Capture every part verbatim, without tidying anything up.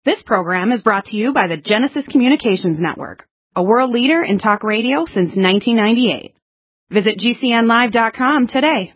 This program is brought to you by the Genesis Communications Network, a world leader in talk radio since nineteen ninety-eight. Visit G C N live dot com today.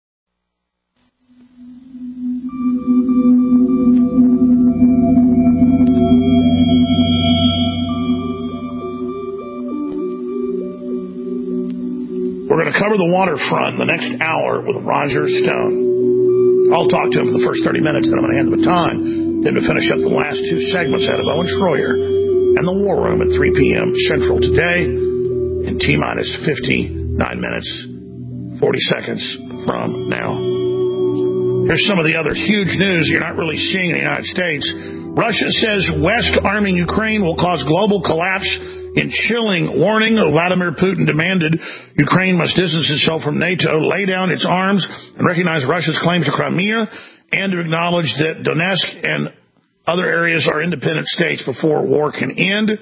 We're going to cover the waterfront the next hour with Roger Stone. I'll talk to him for the first thirty minutes, then I'm going to hand the baton then to finish up the last two segments out of Owen Schroyer and the War Room at three p.m. Central today in T-minus fifty-nine minutes, forty seconds from now. Here's some of the other huge news you're not really seeing in the United States. Russia says West arming Ukraine will cause global collapse. In chilling warning, Vladimir Putin demanded Ukraine must distance itself from NATO, lay down its arms, and recognize Russia's claims to Crimea, and to acknowledge that Donetsk and other areas are independent states before war can end.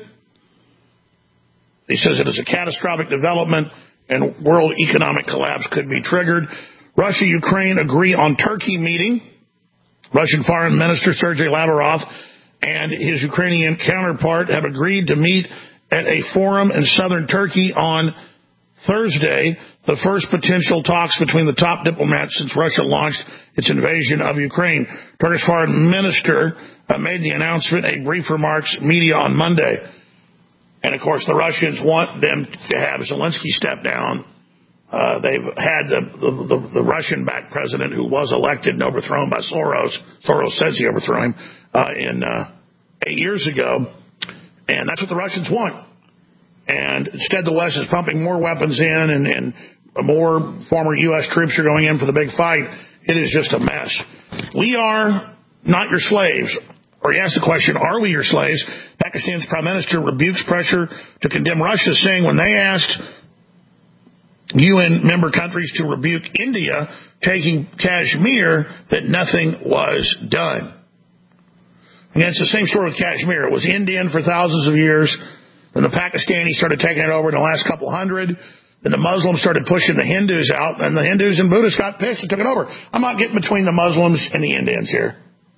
He says it is a catastrophic development, and world economic collapse could be triggered. Russia, Ukraine agree on Turkey meeting. Russian Foreign Minister Sergei Lavrov and his Ukrainian counterpart have agreed to meet at a forum in southern Turkey on Thursday, the first potential talks between the top diplomats since Russia launched its invasion of Ukraine. Turkish Foreign Minister uh, made the announcement, a brief remarks media on Monday. And, of course, the Russians want them to have Zelensky step down. Uh, they've had the, the, the, the Russian-backed president who was elected and overthrown by Soros. Soros says he overthrew him uh, in uh, eight years ago. And that's what the Russians want. And instead, the West is pumping more weapons in, and, and more former U S troops are going in for the big fight. It is just a mess. We are not your slaves. Or he asked the question, are we your slaves? Pakistan's prime minister rebukes pressure to condemn Russia, saying when they asked U N member countries to rebuke India taking Kashmir, that nothing was done. And it's the same story with Kashmir. It was Indian for thousands of years. Then the Pakistanis started taking it over in the last couple hundred. Then the Muslims started pushing the Hindus out, and the Hindus and Buddhists got pissed and took it over. I'm not getting between the Muslims and the Indians here.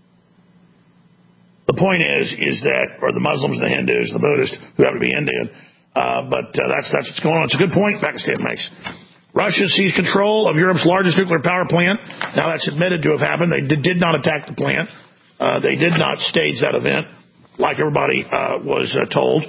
The point is, is that, or the Muslims, the Hindus, the Buddhists, who happen to be Indian. Uh, but uh, that's that's what's going on. It's a good point Pakistan makes. Russia seized control of Europe's largest nuclear power plant. Now that's admitted to have happened. They did, did not attack the plant. Uh, they did not stage that event like everybody uh, was uh, told.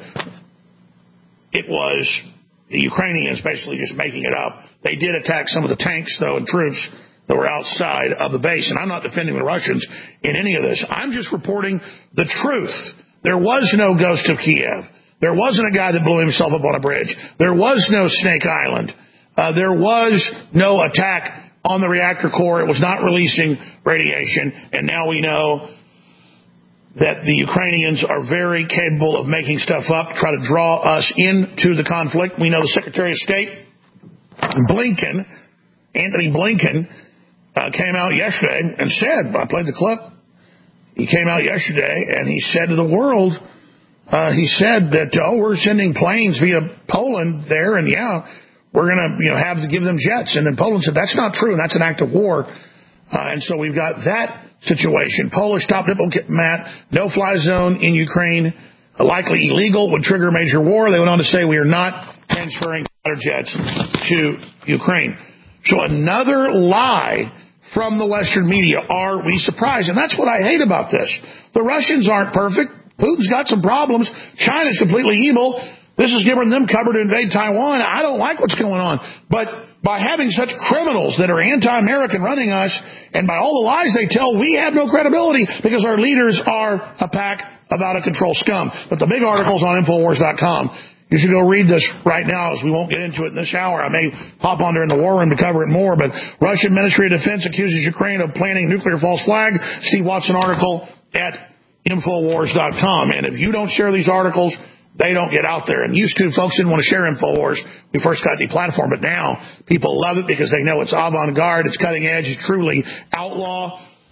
It was the Ukrainians basically just making it up. They did attack some of the tanks, though, and troops that were outside of the base. And I'm not defending the Russians in any of this. I'm just reporting the truth. There was no ghost of Kiev. There wasn't a guy that blew himself up on a bridge. There was no Snake Island. Uh, there was no attack on the reactor core. It was not releasing radiation. And now we know that the Ukrainians are very capable of making stuff up, try to draw us into the conflict. We know the Secretary of State, Blinken, Anthony Blinken, uh, came out yesterday and said, I played the clip, he came out yesterday and he said to the world, uh, he said that, oh, we're sending planes via Poland there, and yeah, we're going to you know, have to give them jets. And then Poland said, that's not true, and that's an act of war. Uh, and so we've got that situation. Polish top diplomat, no-fly zone in Ukraine, likely illegal, would trigger major war. They went on to say we are not transferring fighter jets to Ukraine. So another lie from the Western media. Are we surprised? And that's what I hate about this. The Russians aren't perfect. Putin's got some problems. China's completely evil. This is giving them cover to invade Taiwan. I don't like what's going on. But by having such criminals that are anti-American running us, and by all the lies they tell, we have no credibility because our leaders are a pack of out-of-control scum. But the big article's on Infowars dot com. You should go read this right now, as we won't get into it in this hour. I may hop on during the war room to cover it more. But Russian Ministry of Defense accuses Ukraine of planting nuclear false flag. Steve Watson article at Infowars dot com. And if you don't share these articles, they don't get out there. And used to, folks didn't want to share Infowars. We first got deplatformed, but now people love it because they know it's avant-garde, it's cutting edge, it's truly outlaw.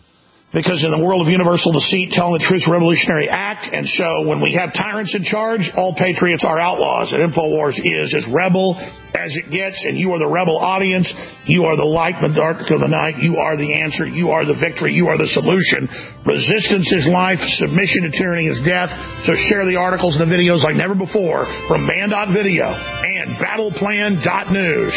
Because in the world of universal deceit, telling the truth is a revolutionary act. And so when we have tyrants in charge, all patriots are outlaws. And InfoWars is as rebel as it gets. And you are the rebel audience. You are the light in the dark of the night. You are the answer. You are the victory. You are the solution. Resistance is life. Submission to tyranny is death. So share the articles and the videos like never before from Band dot video and Battleplan dot news.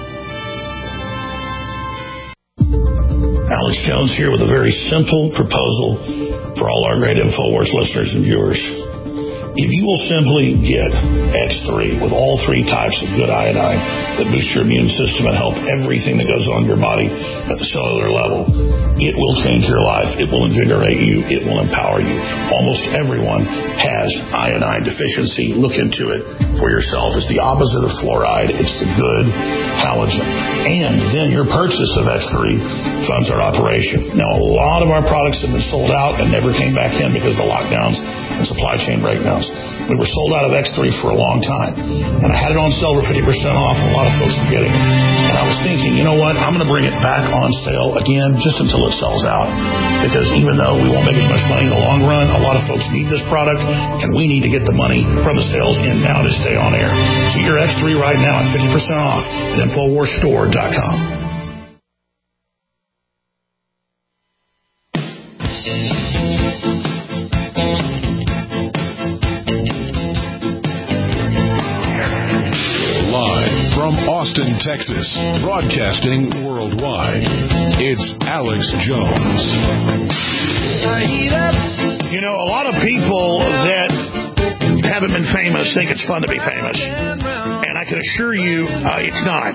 Alex Jones here with a very simple proposal for all our great InfoWars listeners and viewers. If you will simply get X three with all three types of good iodine that boost your immune system and help everything that goes on in your body at the cellular level, it will change your life. It will invigorate you. It will empower you. Almost everyone has iodine deficiency. Look into it for yourself. It's the opposite of fluoride. It's the good halogen. And then your purchase of X three funds our operation. Now, a lot of our products have been sold out and never came back in because of the lockdowns and supply chain breakdowns. We were sold out of X three for a long time. And I had it on sale for fifty percent off. A lot of folks were getting it. And I was thinking, you know what? I'm going to bring it back on sale again just until it sells out. Because even though we won't make as much money in the long run, a lot of folks need this product, and we need to get the money from the sales in now to stay on air. So your X three right now at fifty percent off at InfoWars Store dot com. Austin, Texas, broadcasting worldwide. It's Alex Jones. You know, a lot of people that haven't been famous think it's fun to be famous. And I can assure you uh, it's not.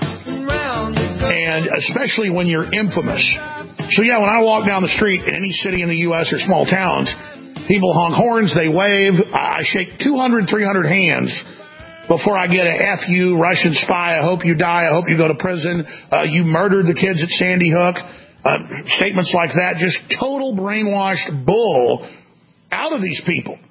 And especially when you're infamous. So, yeah, when I walk down the street in any city in the U S or small towns, people honk horns, they wave. I shake two hundred, three hundred hands before I get a F you, Russian spy, I hope you die, I hope you go to prison, uh, you murdered the kids at Sandy Hook, uh, statements like that, just total brainwashed bull out of these people.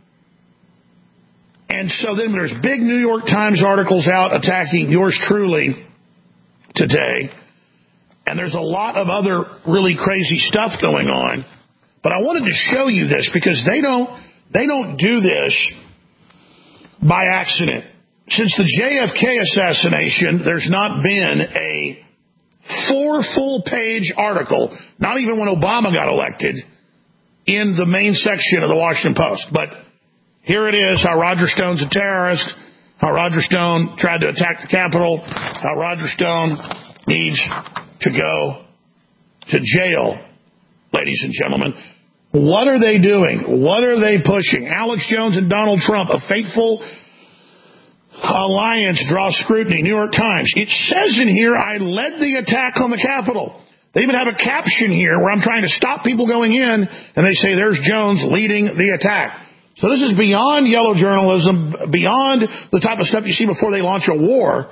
And so then there's big New York Times articles out attacking yours truly today, and there's a lot of other really crazy stuff going on. But I wanted to show you this because they don't, they don't do this by accident. Since the J F K assassination, there's not been a four full-page article, not even when Obama got elected, in the main section of the Washington Post. But here it is, how Roger Stone's a terrorist, how Roger Stone tried to attack the Capitol, how Roger Stone needs to go to jail, ladies and gentlemen. What are they doing? What are they pushing? Alex Jones and Donald Trump, a fateful alliance draws scrutiny. New York Times. It says in here, I led the attack on the Capitol. They even have a caption here where I'm trying to stop people going in, and they say there's Jones leading the attack. So this is beyond yellow journalism, beyond the type of stuff you see before they launch a war.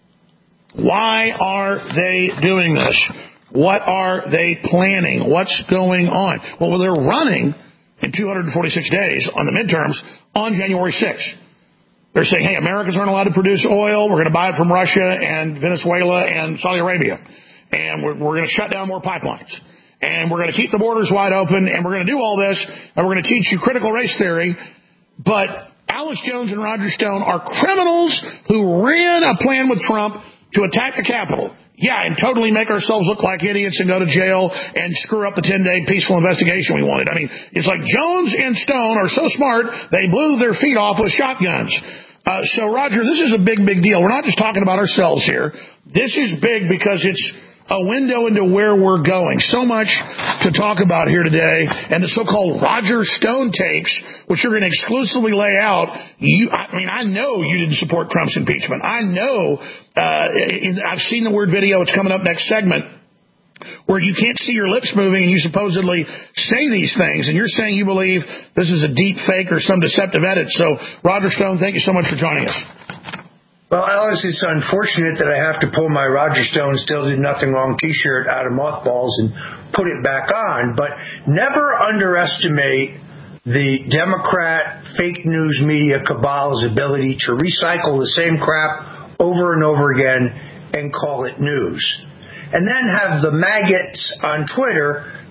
Why are they doing this? What are they planning? What's going on? Well, they're running in two hundred forty-six days on the midterms on January sixth. They're saying, hey, Americans aren't allowed to produce oil. We're going to buy it from Russia and Venezuela and Saudi Arabia. And we're, we're going to shut down more pipelines. And we're going to keep the borders wide open. And we're going to do all this. And we're going to teach you critical race theory. But Alex Jones and Roger Stone are criminals who ran a plan with Trump to attack the Capitol. Yeah, and totally make ourselves look like idiots and go to jail and screw up the ten-day peaceful investigation we wanted. I mean, it's like Jones and Stone are so smart, they blew their feet off with shotguns. Uh, so, Roger, this is a big, big deal. We're not just talking about ourselves here. This is big because it's a window into where we're going. So much to talk about here today. And the so-called Roger Stone tapes, which you're going to exclusively lay out. You, I mean, I know you didn't support Trump's impeachment. I know, uh, I've seen the word video. It's coming up next segment, where you can't see your lips moving and you supposedly say these things. And you're saying you believe this is a deep fake or some deceptive edit. So, Roger Stone, thank you so much for joining us. Well, Alex, it's unfortunate that I have to pull my Roger Stone Still Did Nothing Wrong T-shirt out of mothballs and put it back on, but never underestimate the Democrat fake news media cabal's ability to recycle the same crap over and over again and call it news. And then have the maggots on Twitter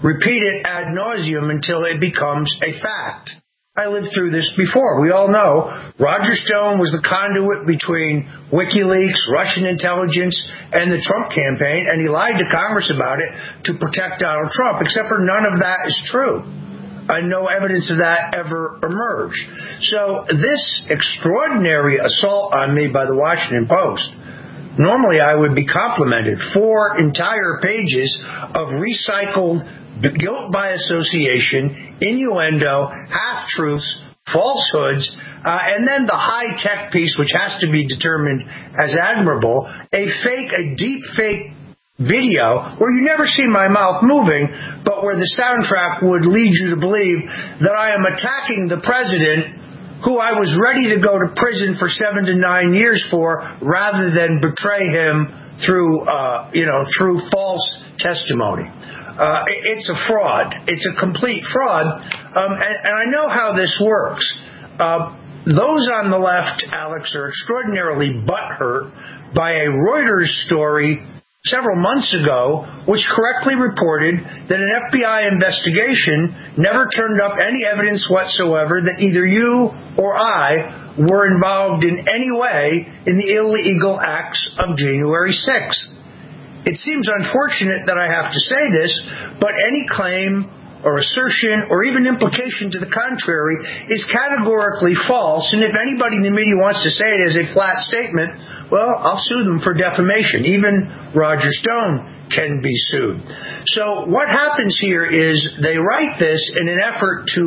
repeat it ad nauseum until it becomes a fact. I lived through this before. We all know Roger Stone was the conduit between WikiLeaks, Russian intelligence, and the Trump campaign, and he lied to Congress about it to protect Donald Trump, except for none of that is true. And no evidence of that ever emerged. So this extraordinary assault on me by the Washington Post, normally I would be complimented. Four entire pages of recycled guilt by association, innuendo, half-truths, falsehoods, uh, and then the high-tech piece, which has to be determined as admirable, a fake, a deep fake video where you never see my mouth moving, but where the soundtrack would lead you to believe that I am attacking the president who I was ready to go to prison for seven to nine years for, rather than betray him through, uh, you know, through false testimony. Uh, it's a fraud. It's a complete fraud. Um, and, and I know how this works. Uh, those on the left, Alex, are extraordinarily butthurt by a Reuters story several months ago, which correctly reported that an F B I investigation never turned up any evidence whatsoever that either you or I were involved in any way in the illegal acts of January sixth. It seems unfortunate that I have to say this, but any claim or assertion or even implication to the contrary is categorically false, and if anybody in the media wants to say it as a flat statement, well, I'll sue them for defamation. Even Roger Stone can be sued. So what happens here is they write this in an effort to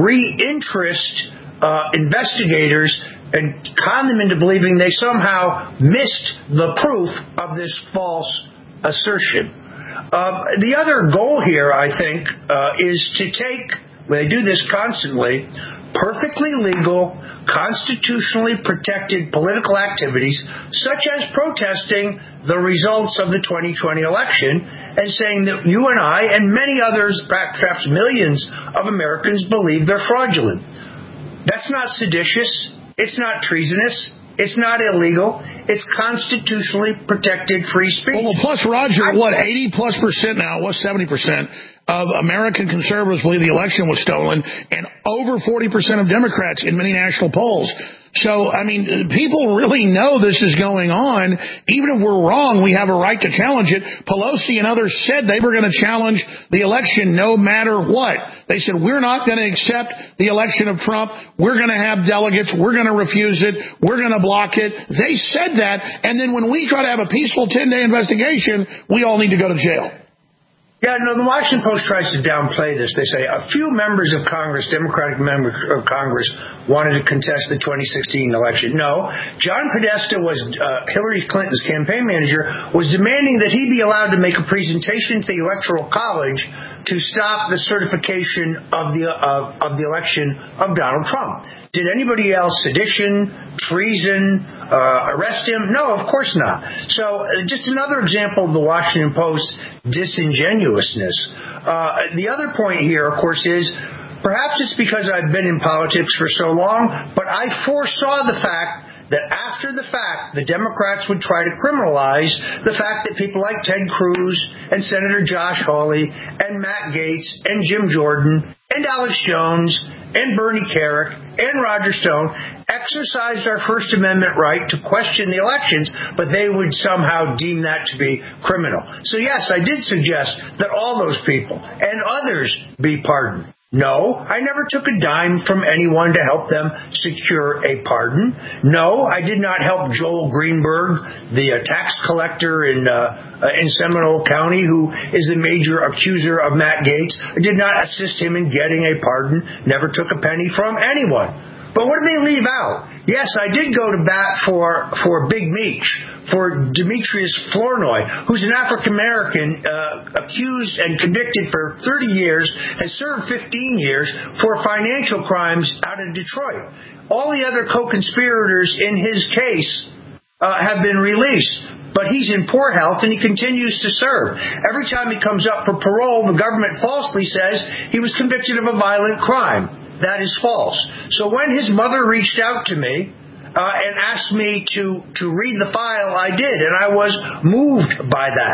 re-interest uh, investigators and con them into believing they somehow missed the proof of this false assertion. Uh, the other goal here, I think, uh, is to take, well, they do this constantly, perfectly legal, constitutionally protected political activities, such as protesting the results of the twenty twenty election, and saying that you and I and many others, perhaps millions of Americans, believe they're fraudulent. That's not seditious. It's not treasonous. It's not illegal. It's constitutionally protected free speech. Well, plus, Roger, what, eighty plus percent now, what, seventy percent of American conservatives believe the election was stolen, and over forty percent of Democrats in many national polls. So, I mean, people really know this is going on. Even if we're wrong, we have a right to challenge it. Pelosi and others said they were going to challenge the election no matter what. They said, we're not going to accept the election of Trump. We're going to have delegates. We're going to refuse it. We're going to block it. They said that. And then when we try to have a peaceful ten-day investigation, we all need to go to jail. Yeah, no, the Washington Post tries to downplay this. They say a few members of Congress, Democratic members of Congress, wanted to contest the twenty sixteen election. No, John Podesta was uh, Hillary Clinton's campaign manager, was demanding that he be allowed to make a presentation to the Electoral College to stop the certification of the of, of the election of Donald Trump. Did anybody else sedition, treason, uh, arrest him? No, of course not. So uh, just another example of the Washington Post's disingenuousness. Uh, the other point here, of course, is perhaps it's because I've been in politics for so long, but I foresaw the fact that after the fact, the Democrats would try to criminalize the fact that people like Ted Cruz and Senator Josh Hawley and Matt Gaetz and Jim Jordan and Alex Jones and Bernie Kerik and Roger Stone exercised our First Amendment right to question the elections, but they would somehow deem that to be criminal. So yes, I did suggest that all those people and others be pardoned. No, I never took a dime from anyone to help them secure a pardon. No, I did not help Joel Greenberg, the uh, tax collector in uh, uh, in Seminole County, who is the major accuser of Matt Gaetz. I did not assist him in getting a pardon. Never took a penny from anyone. But what did they leave out? Yes, I did go to bat for, for Big Meech, for Demetrius Flournoy, who's an African-American uh, accused and convicted for thirty years, has served fifteen years for financial crimes out of Detroit. All the other co-conspirators in his case uh, have been released, but he's in poor health and he continues to serve. Every time he comes up for parole, the government falsely says he was convicted of a violent crime. That is false. So when his mother reached out to me uh, and asked me to, to read the file, I did, and I was moved by that.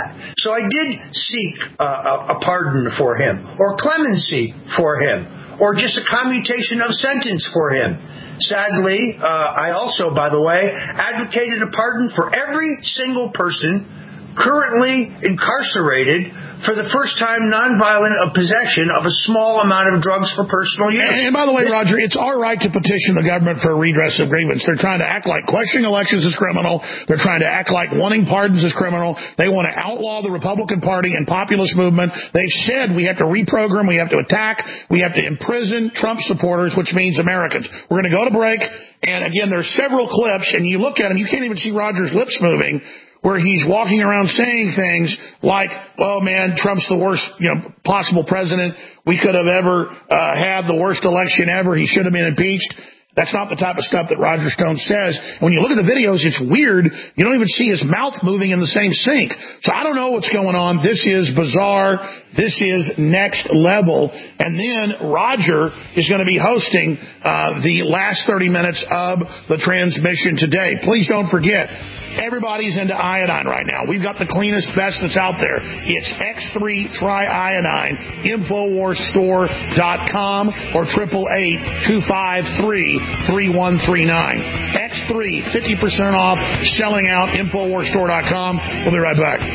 So I did seek uh, a pardon for him, or clemency for him, or just a commutation of sentence for him. Sadly, uh, I also, by the way, advocated a pardon for every single person currently incarcerated for the first time nonviolent of possession of a small amount of drugs for personal use. And, and by the way, this, Roger, it's our right to petition the government for a redress of grievance. They're trying to act like questioning elections is criminal. They're trying to act like wanting pardons is criminal. They want to outlaw the Republican Party and populist movement. They've said we have to reprogram, we have to attack, we have to imprison Trump supporters, which means Americans. We're going to go to break, and again, there's several clips, and you look at them, you can't even see Roger's lips moving, where he's walking around saying things like, "Oh man, Trump's the worst, you know, possible president we could have ever uh, had, the worst election ever. He should have been impeached." That's not the type of stuff that Roger Stone says. When you look at the videos, it's weird. You don't even see his mouth moving in the same sync. So I don't know what's going on. This is bizarre. This is next level. And then Roger is going to be hosting uh, the last thirty minutes of the transmission today. Please don't forget, everybody's into iodine right now. We've got the cleanest, best that's out there. It's X three Triiodine, Infowars Store dot com or triple eight two five three three one three nine. X three, fifty percent off, selling out, Infowars Store dot com. We'll be right back.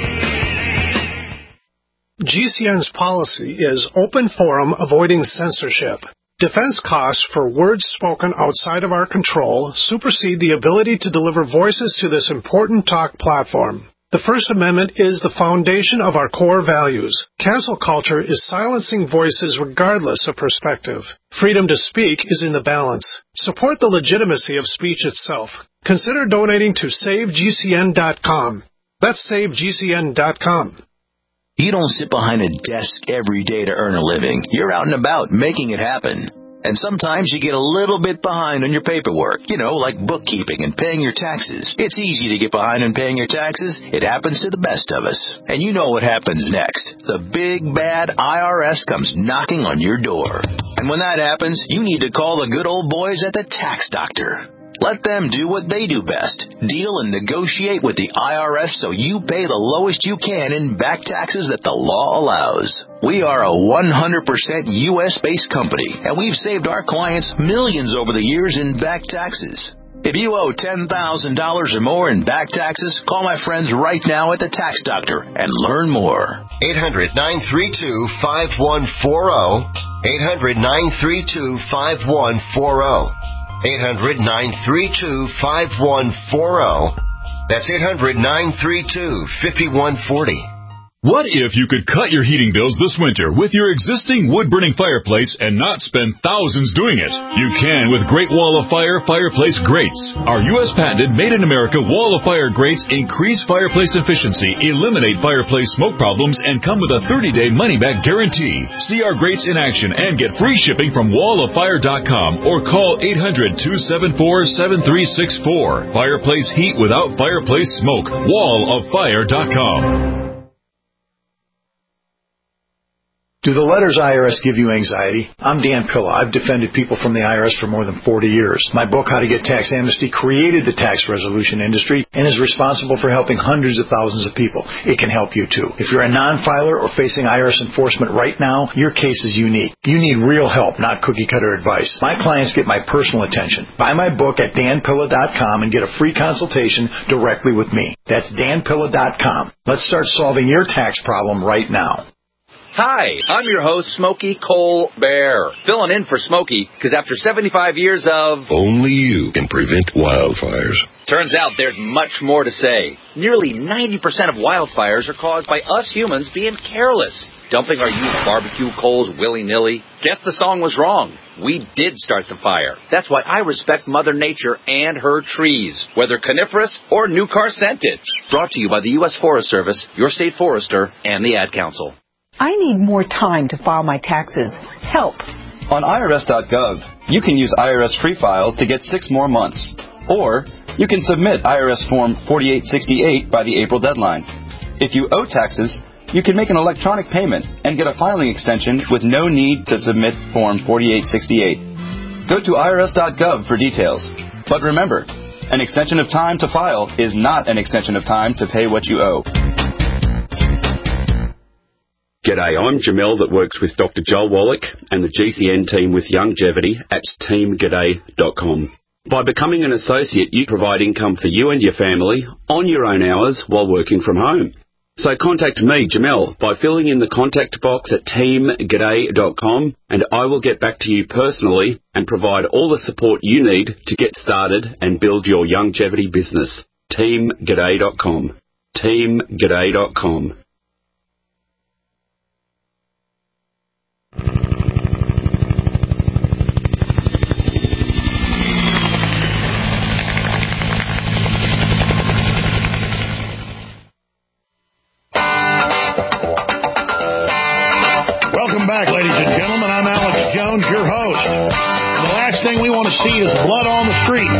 G C N's policy is open forum, avoiding censorship. Defense costs for words spoken outside of our control supersede the ability to deliver voices to this important talk platform. The First Amendment is the foundation of our core values. Cancel culture is silencing voices regardless of perspective. Freedom to speak is in the balance. Support the legitimacy of speech itself. Consider donating to save G C N dot com. That's save G C N dot com. You don't sit behind a desk every day to earn a living. You're out and about making it happen. And sometimes you get a little bit behind on your paperwork, you know, like bookkeeping and paying your taxes. It's easy to get behind on paying your taxes. It happens to the best of us. And you know what happens next. The big, bad I R S comes knocking on your door. And when that happens, you need to call the good old boys at the Tax Doctor. Let them do what they do best. Deal and negotiate with the I R S so you pay the lowest you can in back taxes that the law allows. We are a one hundred percent U S-based company, and we've saved our clients millions over the years in back taxes. If you owe ten thousand dollars or more in back taxes, call my friends right now at the Tax Doctor and learn more. eight hundred, nine three two, five one four zero. eight hundred, nine three two, five one four zero. eight hundred, nine three two, five one four zero. That's eight hundred, nine three two, five one four zero. What if you could cut your heating bills this winter with your existing wood-burning fireplace and not spend thousands doing it? You can with Great Wall of Fire Fireplace Grates. Our U S patented made-in-America Wall of Fire grates increase fireplace efficiency, eliminate fireplace smoke problems, and come with a thirty-day money-back guarantee. See our grates in action and get free shipping from wall of fire dot com or call eight hundred, two seven four, seven three six four. Fireplace heat without fireplace smoke. wall of fire dot com. Do the letters I R S give you anxiety? I'm Dan Pilla. I've defended people from the I R S for more than forty years. My book, How to Get Tax Amnesty, created the tax resolution industry and is responsible for helping hundreds of thousands of people. It can help you too. If you're a non-filer or facing I R S enforcement right now, your case is unique. You need real help, not cookie-cutter advice. My clients get my personal attention. Buy my book at dan pilla dot com and get a free consultation directly with me. That's dan pilla dot com. Let's start solving your tax problem right now. Hi, I'm your host, Smokey Colbert, filling in for Smokey, because after seventy-five years of... Only you can prevent wildfires. Turns out there's much more to say. Nearly ninety percent of wildfires are caused by us humans being careless, dumping our used barbecue coals willy-nilly. Guess the song was wrong. We did start the fire. That's why I respect Mother Nature and her trees, whether coniferous or new car scented. Brought to you by the U S Forest Service, your state forester, and the Ad Council. I need more time to file my taxes. Help. On I R S dot gov, you can use I R S Free File to get six more months. Or you can submit I R S Form forty-eight sixty-eight by the April deadline. If you owe taxes, you can make an electronic payment and get a filing extension with no need to submit Form forty-eight sixty-eight. Go to I R S dot gov for details. But remember, an extension of time to file is not an extension of time to pay what you owe. G'day, I'm Jamel that works with Doctor Joel Wallach and the G C N team with Longevity at team g'day dot com. By becoming an associate, you provide income for you and your family on your own hours while working from home. So contact me, Jamel, by filling in the contact box at team g'day dot com, and I will get back to you personally and provide all the support you need to get started and build your longevity business. team g'day dot com. team g'day dot com. Welcome back, ladies and gentlemen. I'm Alex Jones, your host. And the last thing we want to see is blood on the street.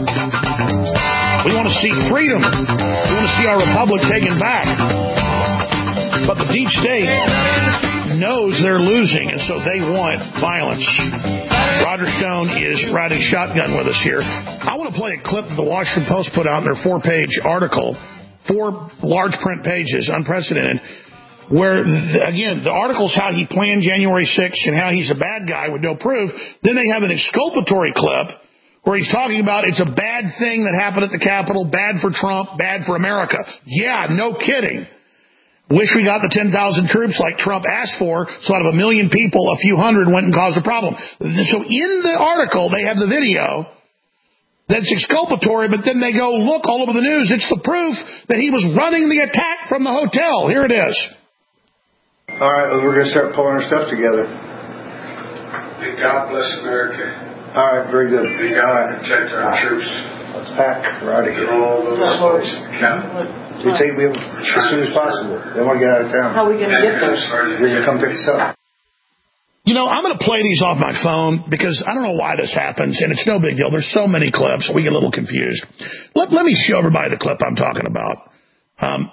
We want to see freedom. We want to see our republic taken back. But the deep state knows they're losing, and so they want violence. Roger Stone is riding shotgun with us here. I want to play a clip that the Washington Post put out in their four-page article, four large print pages, unprecedented, where, again, the article's how he planned January sixth and how he's a bad guy with no proof. Then they have an exculpatory clip where he's talking about it's a bad thing that happened at the Capitol, bad for Trump, bad for America. Yeah, no kidding. Wish we got the ten thousand troops like Trump asked for, so out of a million people, a few hundred went and caused a problem. So in the article, they have the video that's exculpatory, but then they go, look, all over the news, it's the proof that he was running the attack from the hotel. Here it is. All right, well, we're going to start pulling our stuff together. May God bless America. All right, very good. May God protect our ah, troops. Let's pack. We're out of here. All those folks in the capital. We take we as soon as possible. They want to get out of town. How are we going to get there? You're going to come pick us up. You know, I'm going to play these off my phone because I don't know why this happens, and it's no big deal. There's so many clips, we get a little confused. Let, let me show everybody the clip I'm talking about. Um,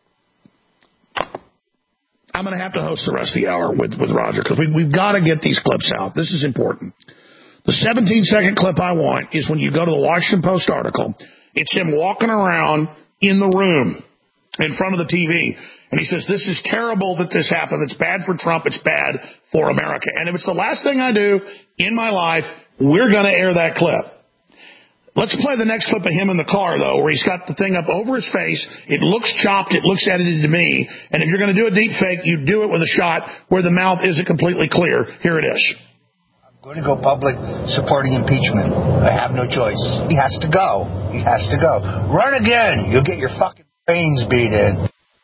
I'm going to have to host the rest of the hour with, with Roger because we, we've got to get these clips out. This is important. The seventeen-second clip I want is when you go to the Washington Post article. It's him walking around in the room in front of the T V. And he says, this is terrible that this happened. It's bad for Trump. It's bad for America. And if it's the last thing I do in my life, we're going to air that clip. Let's play the next clip of him in the car, though, where he's got the thing up over his face. It looks chopped. It looks edited to me. And if you're going to do a deep fake, you do it with a shot where the mouth isn't completely clear. Here it is. I'm going to go public supporting impeachment. I have no choice. He has to go. He has to go. Run again. You'll get your fucking brains beat in.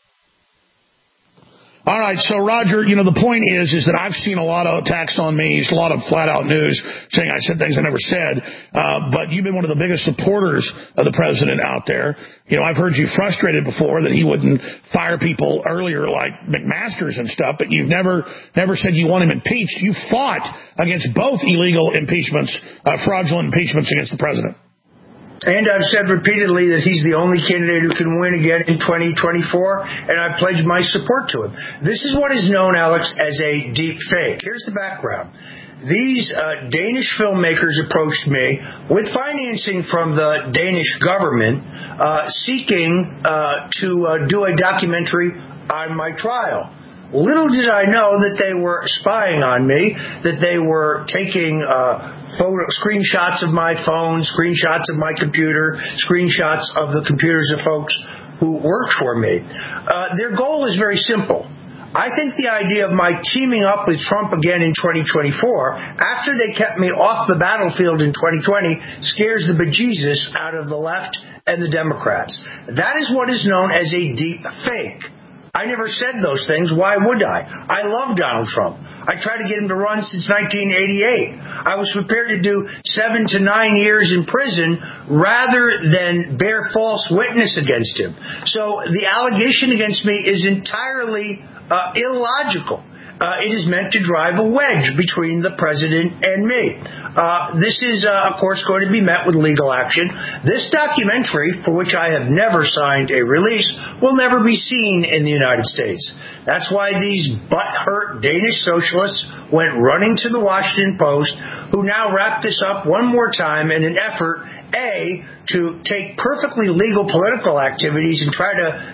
All right, so, Roger, you know, the point is is that I've seen a lot of attacks on me, a lot of flat-out news saying I said things I never said, uh, but you've been one of the biggest supporters of the president out there. You know, I've heard you frustrated before that he wouldn't fire people earlier like McMaster's and stuff, but you've never never said you want him impeached. You fought against both illegal impeachments, uh, fraudulent impeachments against the president. And I've said repeatedly that he's the only candidate who can win again in twenty twenty-four, and I pledged my support to him. This is what is known, Alex, as a deep fake. Here's the background. These uh, Danish filmmakers approached me with financing from the Danish government, uh, seeking uh, to uh, do a documentary on my trial. Little did I know that they were spying on me, that they were taking uh, photo screenshots of my phone, screenshots of my computer, screenshots of the computers of folks who worked for me. Uh, their goal is very simple. I think the idea of my teaming up with Trump again in twenty twenty-four, after they kept me off the battlefield in twenty twenty, scares the bejesus out of the left and the Democrats. That is what is known as a deep fake. I never said those things. Why would I? I love Donald Trump. I tried to get him to run since nineteen eighty-eight. I was prepared to do seven to nine years in prison rather than bear false witness against him. So the allegation against me is entirely uh, illogical. Uh, it is meant to drive a wedge between the president and me. Uh, this is, uh, of course, going to be met with legal action. This documentary, for which I have never signed a release, will never be seen in the United States. That's why these butthurt Danish socialists went running to the Washington Post, who now wrap this up one more time in an effort, A, to take perfectly legal political activities and try to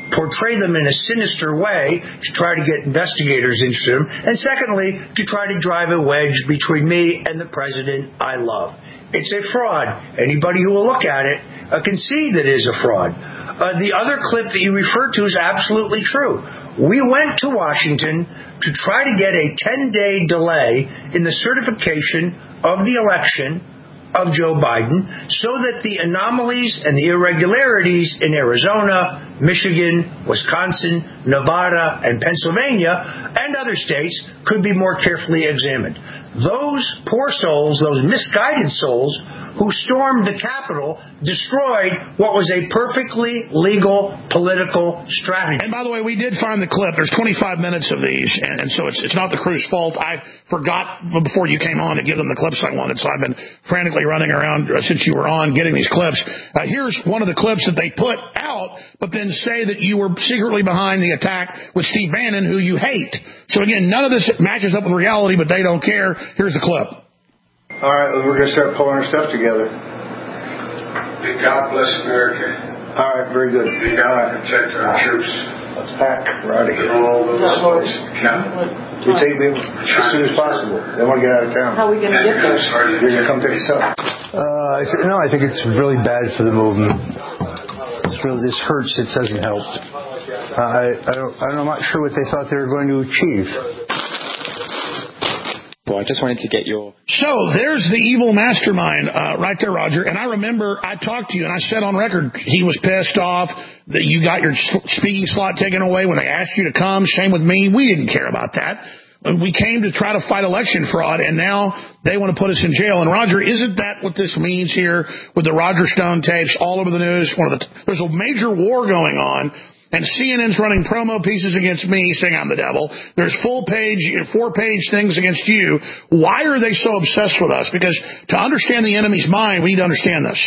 portray them in a sinister way to try to get investigators interested in them, and secondly, to try to drive a wedge between me and the president I love. It's a fraud. Anybody who will look at it uh, can see that it is a fraud. Uh, the other clip that you referred to is absolutely true. We went to Washington to try to get a ten-day delay in the certification of the election of Joe Biden so that the anomalies and the irregularities in Arizona, Michigan, Wisconsin, Nevada, and Pennsylvania, and other states could be more carefully examined. Those poor souls, those misguided souls who stormed the Capitol, destroyed what was a perfectly legal political strategy. And by the way, we did find the clip. There's twenty-five minutes of these, and, and so it's it's not the crew's fault. I forgot before you came on to give them the clips I wanted, so I've been frantically running around since you were on getting these clips. Uh, here's one of the clips that they put out, but then say that you were secretly behind the attack with Steve Bannon, who you hate. So again, none of this matches up with reality, but they don't care. Here's the clip. All right, well, we're going to start pulling our stuff together. May God bless America. All right, very good. May God protect our troops. Let's pack. We're out of here. And all those folks in the Capitol. You take me as soon as possible. They want to get out of town. How are we going to get there? You're going to come pick us up. Uh, I said, no, I think it's really bad for the movement. It's really, this hurts. It doesn't help. Uh, I, I don't, I'm not sure what they thought they were going to achieve. Well, I just wanted to get your... So there's the evil mastermind uh, right there, Roger. And I remember I talked to you and I said on record he was pissed off that you got your speaking slot taken away when they asked you to come. Same with me. We didn't care about that. We came to try to fight election fraud, and now they want to put us in jail. And, Roger, isn't that what this means here with the Roger Stone tapes all over the news? One of the, there's a major war going on. And C N N's running promo pieces against me, saying I'm the devil. There's full page, four-page things against you. Why are they so obsessed with us? Because to understand the enemy's mind, we need to understand this.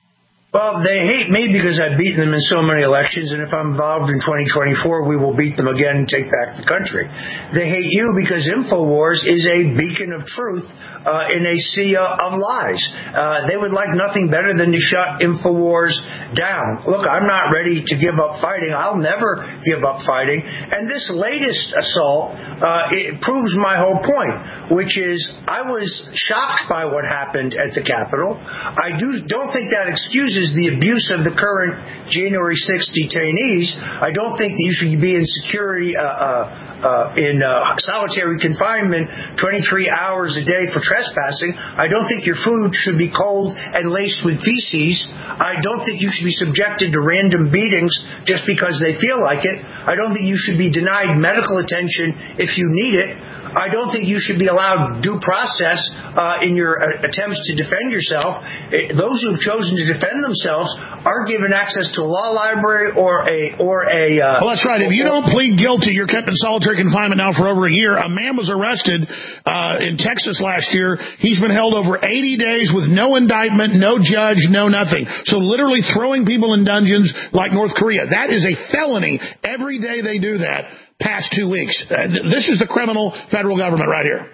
Well, they hate me because I've beaten them in so many elections, and if I'm involved in twenty twenty-four, we will beat them again and take back the country. They hate you because InfoWars is a beacon of truth uh, in a sea of lies. Uh, they would like nothing better than to shut InfoWars down. Look, I'm not ready to give up fighting. I'll never give up fighting. And this latest assault, uh, it proves my whole point, which is I was shocked by what happened at the Capitol. I do, don't think that excuses the abuse of the current January sixth detainees. I don't think that you should be in security, uh, uh, uh, in uh, solitary confinement twenty-three hours a day for trespassing. I don't think your food should be cold and laced with feces. I don't think you should be subjected to random beatings just because they feel like it. I don't think you should be denied medical attention if you need it. I don't think you should be allowed due process uh, in your uh, attempts to defend yourself. It, those who have chosen to defend themselves aren't given access to a law library or a or a. Uh, well, that's right. If you don't plead guilty, you're kept in solitary confinement now for over a year. A man was arrested uh, in Texas last year. He's been held over eighty days with no indictment, no judge, no nothing. So literally throwing people in dungeons like North Korea. That is a felony. Every day they do that. Past two weeks. Uh, th- this is the criminal federal government right here.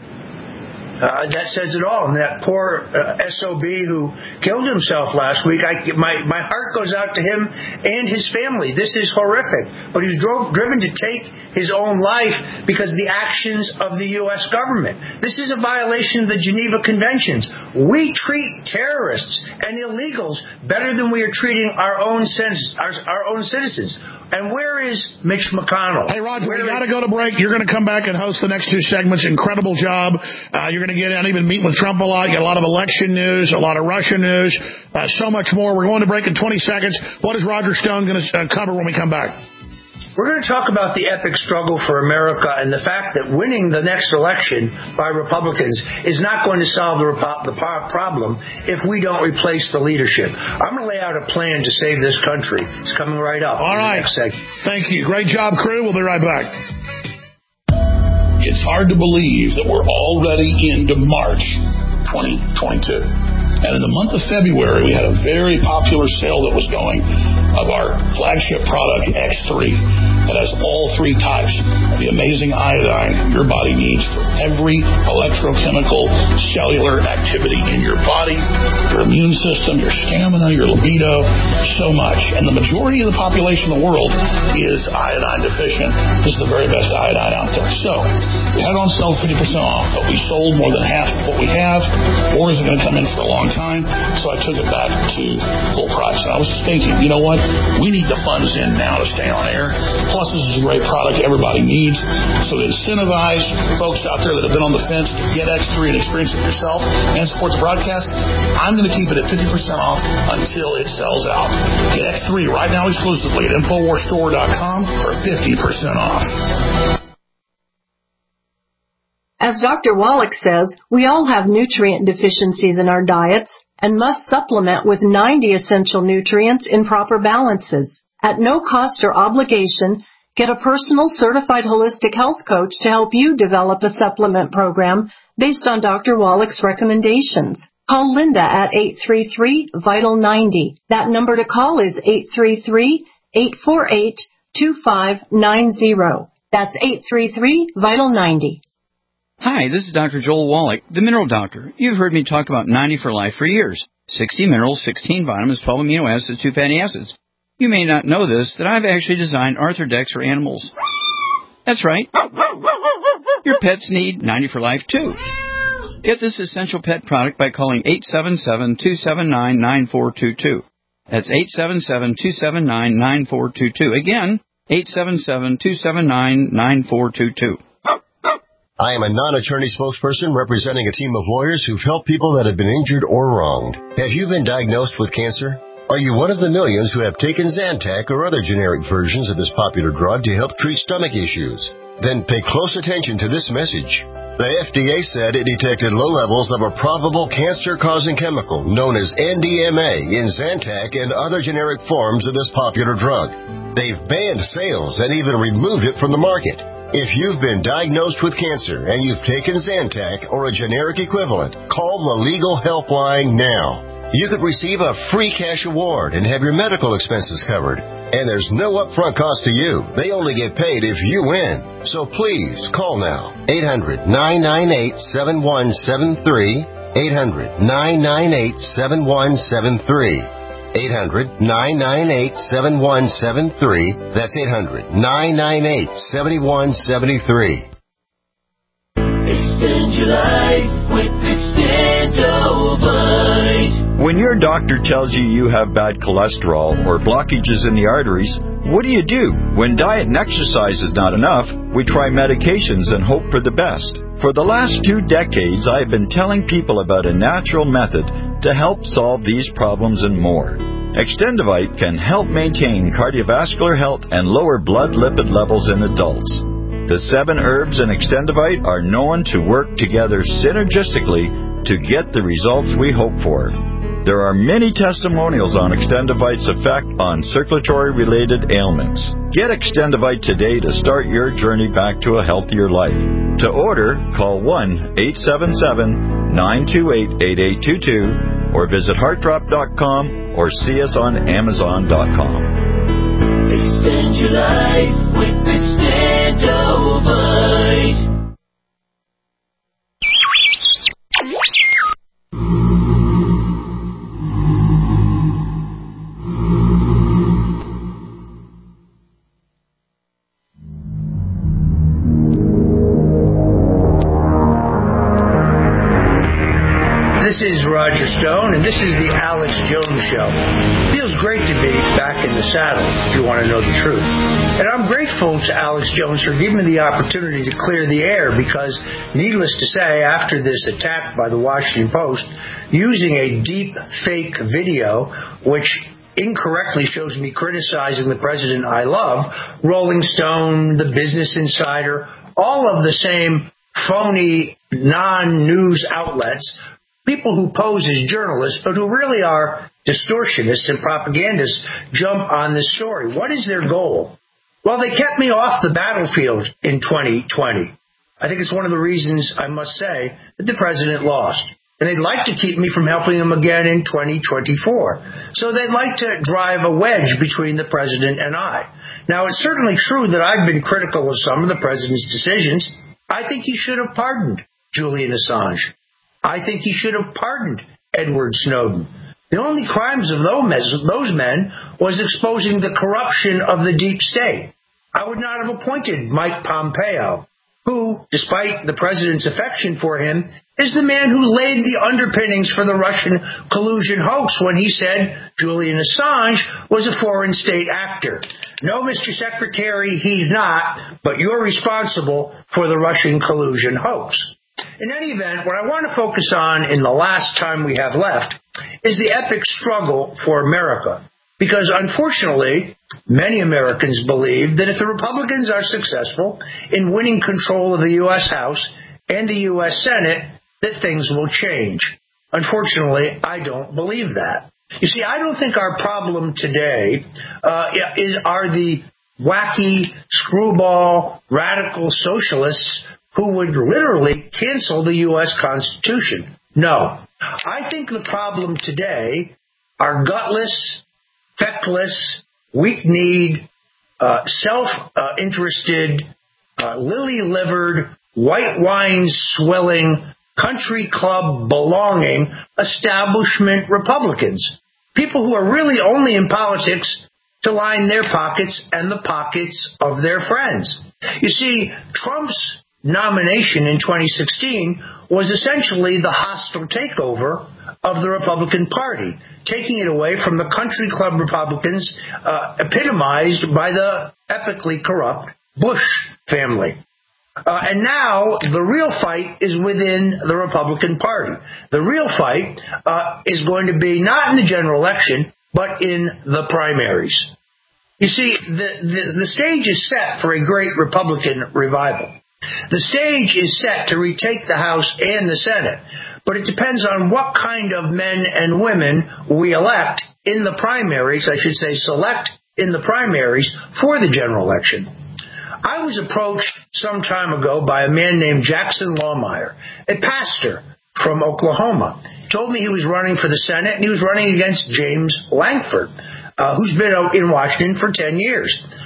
Uh, that says it all. And that poor uh, S O B who killed himself last week, I, my, my heart goes out to him and his family. This is horrific. But he was drove, driven to take his own life because of the actions of the U S government. This is a violation of the Geneva Conventions. We treat terrorists and illegals better than we are treating our own, citizens, our, our own citizens. And where is Mitch McConnell? Hey, Roger, where we got to go to break. You're going to come back and host the next two segments. Incredible job. Uh, you're going to get on, even meet with Trump a lot. You get a lot of election news, a lot of Russia news, uh, so much more. We're going to break in twenty seconds. What is Roger Stone going to uh, cover when we come back? We're going to talk about the epic struggle for America and the fact that winning the next election by Republicans is not going to solve the, rep- the problem if we don't replace the leadership. I'm going to lay out a plan to save this country. It's coming right up. All right. Thank you. Great job, crew. We'll be right back. It's hard to believe that we're already into March twenty twenty-two. And in the month of February, we had a very popular sale that was going of our flagship product, X three, that has all three types of the amazing iodine your body needs for every electrochemical cellular activity in your body, your immune immune system, your stamina, your libido, so much. And the majority of the population of the world is iodine deficient. This is the very best iodine out there. So we had it on sale fifty percent off, but we sold more than half of what we have. Orders are going to come in for a long time, so I took it back to full price. And I was just thinking, you know what? We need the funds in now to stay on air. Plus, this is a great product everybody needs. So to incentivize folks out there that have been on the fence to get X three and experience it yourself and support the broadcast, I'm going to keep it at fifty percent off until it sells out. Get X three right now exclusively at Infowars Store dot com for fifty percent off. As Doctor Wallach says, we all have nutrient deficiencies in our diets and must supplement with ninety essential nutrients in proper balances. At no cost or obligation, get a personal certified holistic health coach to help you develop a supplement program based on Doctor Wallach's recommendations. Call Linda at eight three three, vital ninety. That number to call is eight three three, eight four eight, two five nine zero. That's eight three three, vital ninety. Hi, this is Doctor Joel Wallach, the Mineral Doctor. You've heard me talk about ninety for Life for years. sixty minerals, sixteen vitamins, twelve amino acids, two fatty acids. You may not know this, that I've actually designed Arthrodex for animals. That's right. Your pets need ninety for Life, too. Get this essential pet product by calling eight seven seven, two seven nine, nine four two two. That's eight seven seven, two seven nine, nine four two two. Again, eight seven seven, two seven nine, nine four two two. I am a non-attorney spokesperson representing a team of lawyers who've helped people that have been injured or wronged. Have you been diagnosed with cancer? Are you one of the millions who have taken Zantac or other generic versions of this popular drug to help treat stomach issues? Then pay close attention to this message. The F D A said it detected low levels of a probable cancer-causing chemical known as N D M A in Zantac and other generic forms of this popular drug. They've banned sales and even removed it from the market. If you've been diagnosed with cancer and you've taken Zantac or a generic equivalent, call the Legal Helpline now. You could receive a free cash award and have your medical expenses covered. And there's no upfront cost to you. They only get paid if you win. So please, call now. eight hundred, nine nine eight, seven one seven three. eight hundred, nine nine eight, seven one seven three. eight hundred, nine nine eight, seven one seven three. That's eight hundred, nine nine eight, seven one seven three. Extend your life with Extendovite. When your doctor tells you you have bad cholesterol or blockages in the arteries, what do you do? When diet and exercise is not enough, we try medications and hope for the best. For the last two decades, I have been telling people about a natural method to help solve these problems and more. Extendovite can help maintain cardiovascular health and lower blood lipid levels in adults. The seven herbs in Extendovite are known to work together synergistically to get the results we hope for. There are many testimonials on Extendovite's effect on circulatory-related ailments. Get Extendovite today to start your journey back to a healthier life. To order, call one eight seven seven, nine two eight, eight eight two two or visit heart drop dot com or see us on amazon dot com. Extend your life with Extendovite. This is Roger Stone, and this is the Alex Jones Show. Feels great to be back in the saddle, if you want to know the truth. And I'm grateful to Alex Jones for giving me the opportunity to clear the air because, needless to say, after this attack by the Washington Post, using a deep fake video, which incorrectly shows me criticizing the president I love, Rolling Stone, the Business Insider, all of the same phony non-news outlets, people who pose as journalists, but who really are distortionists and propagandists, jump on this story. What is their goal? Well, they kept me off the battlefield in twenty twenty. I think it's one of the reasons, I must say, that the president lost. And they'd like to keep me from helping him again in twenty twenty-four. So they'd like to drive a wedge between the president and I. Now, it's certainly true that I've been critical of some of the president's decisions. I think he should have pardoned Julian Assange. I think he should have pardoned Edward Snowden. The only crimes of those men was exposing the corruption of the deep state. I would not have appointed Mike Pompeo, who, despite the president's affection for him, is the man who laid the underpinnings for the Russian collusion hoax when he said Julian Assange was a foreign state actor. No, Mister Secretary, he's not, but you're responsible for the Russian collusion hoax. In any event, what I want to focus on in the last time we have left is the epic struggle for America. Because unfortunately, many Americans believe that if the Republicans are successful in winning control of the U S House and the U S Senate, that things will change. Unfortunately, I don't believe that. You see, I don't think our problem today uh, is are the wacky, screwball, radical socialists who would literally cancel the U S Constitution. No. I think the problem today are gutless, feckless, weak-kneed, uh, self-interested, uh, lily-livered, white wine-swilling, country club belonging establishment Republicans. People who are really only in politics to line their pockets and the pockets of their friends. You see, Trump's nomination in twenty sixteen was essentially the hostile takeover of the Republican Party, taking it away from the country club Republicans uh, epitomized by the epically corrupt Bush family. Uh, and now the real fight is within the Republican Party. The real fight uh, is going to be not in the general election, but in the primaries. You see, the, the, the stage is set for a great Republican revival. The stage is set to retake the House and the Senate, but it depends on what kind of men and women we elect in the primaries, I should say select in the primaries for the general election. I was approached some time ago by a man named Jackson Lawmeyer, a pastor from Oklahoma. He told me he was running for the Senate, and he was running against James Lankford, uh, who's been out in Washington for ten years.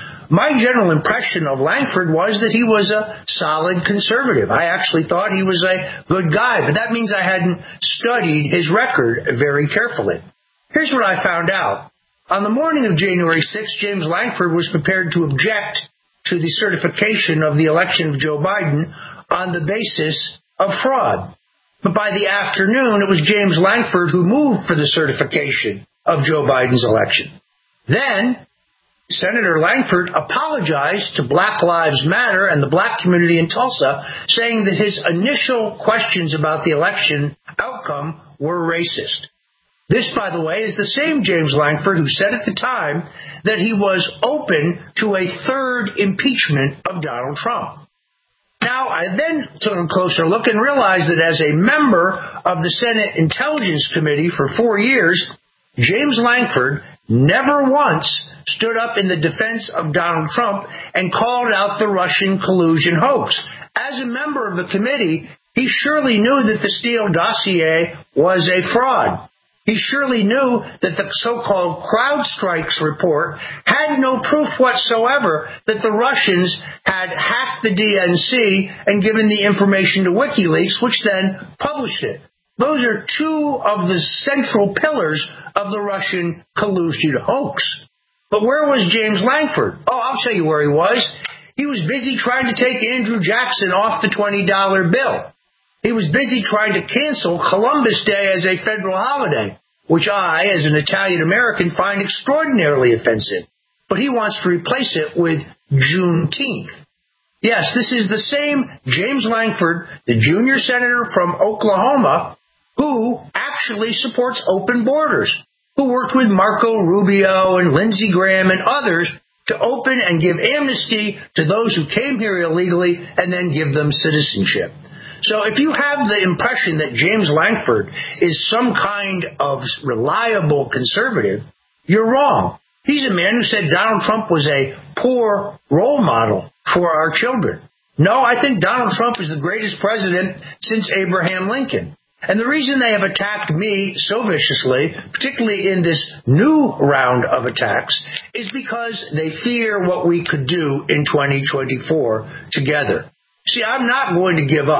My general impression of Lankford was that he was a solid conservative. I actually thought he was a good guy, but that means I hadn't studied his record very carefully. Here's what I found out. On the morning of January sixth, James Lankford was prepared to object to the certification of the election of Joe Biden on the basis of fraud. But by the afternoon, it was James Lankford who moved for the certification of Joe Biden's election. Then, Senator Lankford apologized to Black Lives Matter and the black community in Tulsa, saying that his initial questions about the election outcome were racist. This, by the way, is the same James Lankford who said at the time that he was open to a third impeachment of Donald Trump. Now, I then took a closer look and realized that as a member of the Senate Intelligence Committee for four years, James Lankford never once stood up in the defense of Donald Trump and called out the Russian collusion hoax. As a member of the committee, he surely knew that the Steele dossier was a fraud. He surely knew that the so-called CrowdStrikes report had no proof whatsoever that the Russians had hacked the D N C and given the information to WikiLeaks, which then published it. Those are two of the central pillars of the Russian collusion hoax. But where was James Lankford? Oh, I'll tell you where he was. He was busy trying to take Andrew Jackson off the twenty dollar bill. He was busy trying to cancel Columbus Day as a federal holiday, which I, as an Italian-American, find extraordinarily offensive. But he wants to replace it with Juneteenth. Yes, this is the same James Lankford, the junior senator from Oklahoma, who actually supports open borders, who worked with Marco Rubio and Lindsey Graham and others to open and give amnesty to those who came here illegally and then give them citizenship. So if you have the impression that James Lankford is some kind of reliable conservative, you're wrong. He's a man who said Donald Trump was a poor role model for our children. No, I think Donald Trump is the greatest president since Abraham Lincoln. And the reason they have attacked me so viciously, particularly in this new round of attacks, is because they fear what we could do in twenty twenty-four together. See, I'm not going to give up.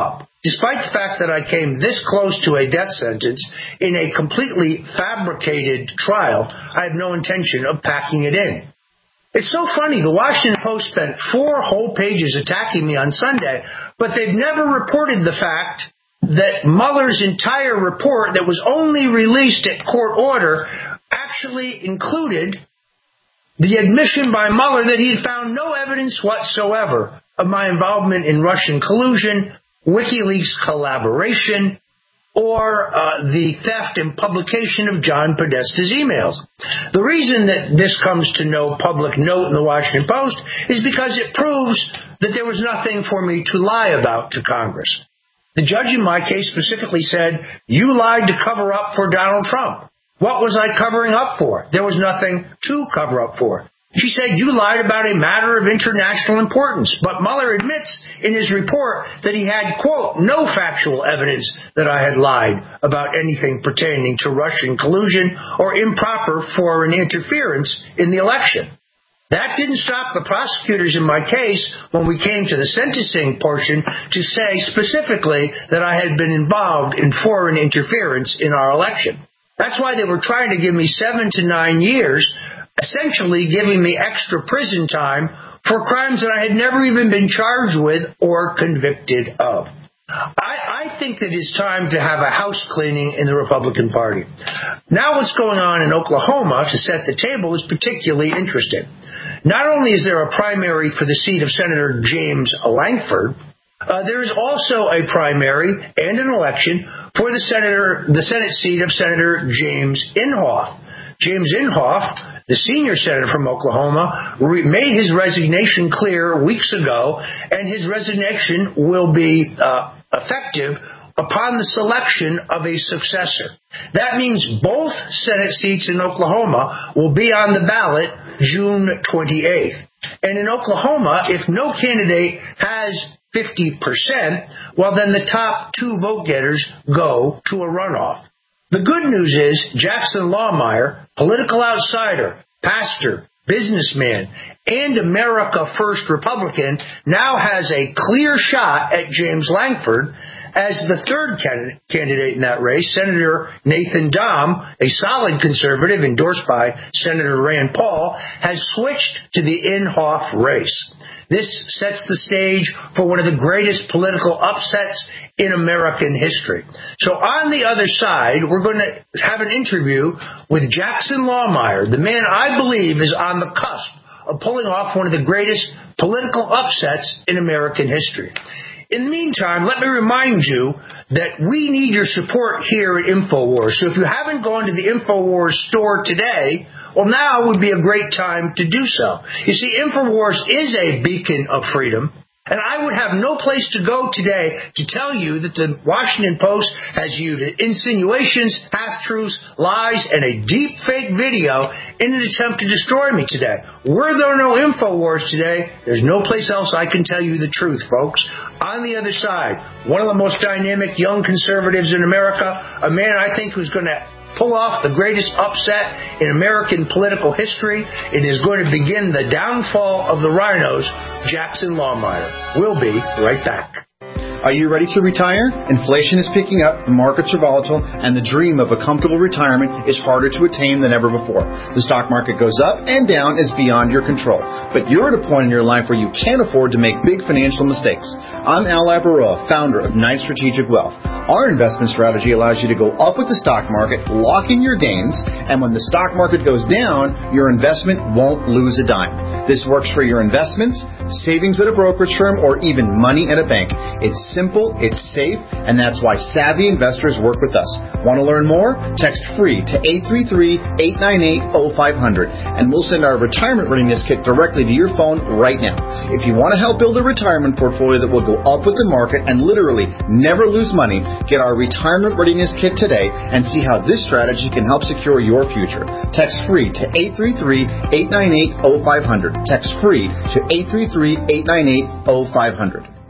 Despite the fact that I came this close to a death sentence in a completely fabricated trial, I have no intention of packing it in. It's so funny. The Washington Post spent four whole pages attacking me on Sunday, but they've never reported the fact that Mueller's entire report that was only released at court order actually included the admission by Mueller that he had found no evidence whatsoever of my involvement in Russian collusion, WikiLeaks collaboration, or uh, the theft and publication of John Podesta's emails. The reason that this comes to no public note in the Washington Post is because it proves that there was nothing for me to lie about to Congress. The judge in my case specifically said, "You lied to cover up for Donald Trump." What was I covering up for? There was nothing to cover up for. She said, "You lied about a matter of international importance." But Mueller admits in his report that he had, quote, "no factual evidence that I had lied about anything pertaining to Russian collusion or improper foreign interference in the election." That didn't stop the prosecutors in my case when we came to the sentencing portion to say specifically that I had been involved in foreign interference in our election. That's why they were trying to give me seven to nine years, essentially giving me extra prison time for crimes that I had never even been charged with or convicted of. I, I think that it's time to have a house cleaning in the Republican Party. Now what's going on in Oklahoma, to set the table, is particularly interesting. Not only is there a primary for the seat of Senator James Lankford, uh, there is also a primary and an election for the senator, the Senate seat of Senator James Inhofe. James Inhofe, the senior senator from Oklahoma, re- made his resignation clear weeks ago, and his resignation will be uh, effective upon the selection of a successor. That means both Senate seats in Oklahoma will be on the ballot June twenty-eighth. And in Oklahoma, if no candidate has fifty percent, well, then the top two vote getters go to a runoff. The good news is Jackson Lawmeyer, political outsider, pastor, businessman, and America First Republican, now has a clear shot at James Lankford as the third candidate in that race. Senator Nathan Dahm, a solid conservative endorsed by Senator Rand Paul, has switched to the Inhofe race. This sets the stage for one of the greatest political upsets in American history. So on the other side, we're going to have an interview with Jackson Lawmeyer, the man I believe is on the cusp of pulling off one of the greatest political upsets in American history. In the meantime, let me remind you that we need your support here at InfoWars. So if you haven't gone to the InfoWars store today, well, now would be a great time to do so. You see, InfoWars is a beacon of freedom, and I would have no place to go today to tell you that the Washington Post has used insinuations, half-truths, lies, and a deep fake video in an attempt to destroy me today. Were there no InfoWars today, there's no place else I can tell you the truth, folks. On the other side, one of the most dynamic young conservatives in America, a man I think who's going to pull off the greatest upset in American political history. It is going to begin the downfall of the rhinos, Jackson Lawmeyer. We'll be right back. Are you ready to retire? Inflation is picking up, the markets are volatile, and the dream of a comfortable retirement is harder to attain than ever before. The stock market goes up and down is beyond your control. But you're at a point in your life where you can't afford to make big financial mistakes. I'm Al Labaroa, founder of Knight Strategic Wealth. Our investment strategy allows you to go up with the stock market, lock in your gains, and when the stock market goes down, your investment won't lose a dime. This works for your investments, savings at a brokerage firm, or even money at a bank. It's simple, it's safe, and that's why savvy investors work with us. Want to learn more? Text FREE to eight three three, eight nine eight, oh five hundred, and we'll send our retirement readiness kit directly to your phone right now. If you want to help build a retirement portfolio that will go up with the market and literally never lose money, get our retirement readiness kit today and see how this strategy can help secure your future. Text FREE to eight three three, eight nine eight, oh five hundred. Text FREE to eight three three, eight nine eight, oh five hundred.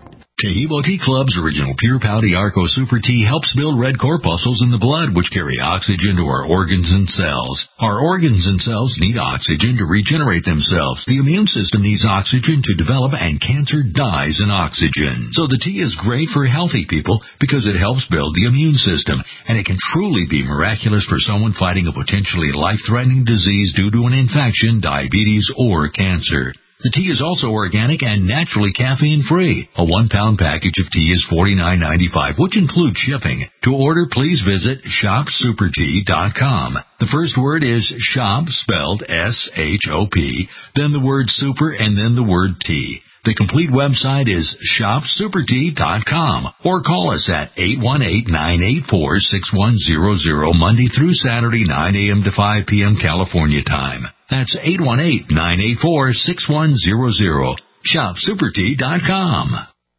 Tahibo Tea Club's original Pure Pouty Arco Super Tea helps build red corpuscles in the blood, which carry oxygen to our organs and cells. Our organs and cells need oxygen to regenerate themselves. The immune system needs oxygen to develop, and cancer dies in oxygen. So the tea is great for healthy people because it helps build the immune system, and it can truly be miraculous for someone fighting a potentially life-threatening disease due to an infection, diabetes, or cancer. The tea is also organic and naturally caffeine-free. A one-pound package of tea is forty-nine ninety-five, which includes shipping. To order, please visit shop super tea dot com. The first word is shop, spelled S H O P, then the word super, and then the word tea. The complete website is shop super tea dot com, or call us at eight one eight, nine eight four, six one zero zero Monday through Saturday, nine a.m. to five p.m. California time. That's eight one eight, nine eight four, six one zero zero. shop super tea dot com.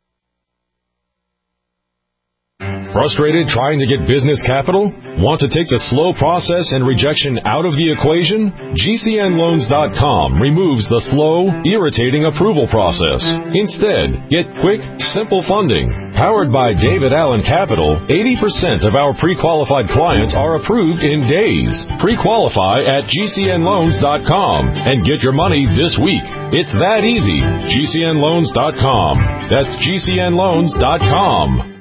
Frustrated trying to get business capital? Want to take the slow process and rejection out of the equation? G C N loans dot com removes the slow, irritating approval process. Instead, get quick, simple funding. Powered by David Allen Capital, eighty percent of our pre-qualified clients are approved in days. Pre-qualify at G C N loans dot com and get your money this week. It's that easy. G C N loans dot com. That's G C N loans dot com.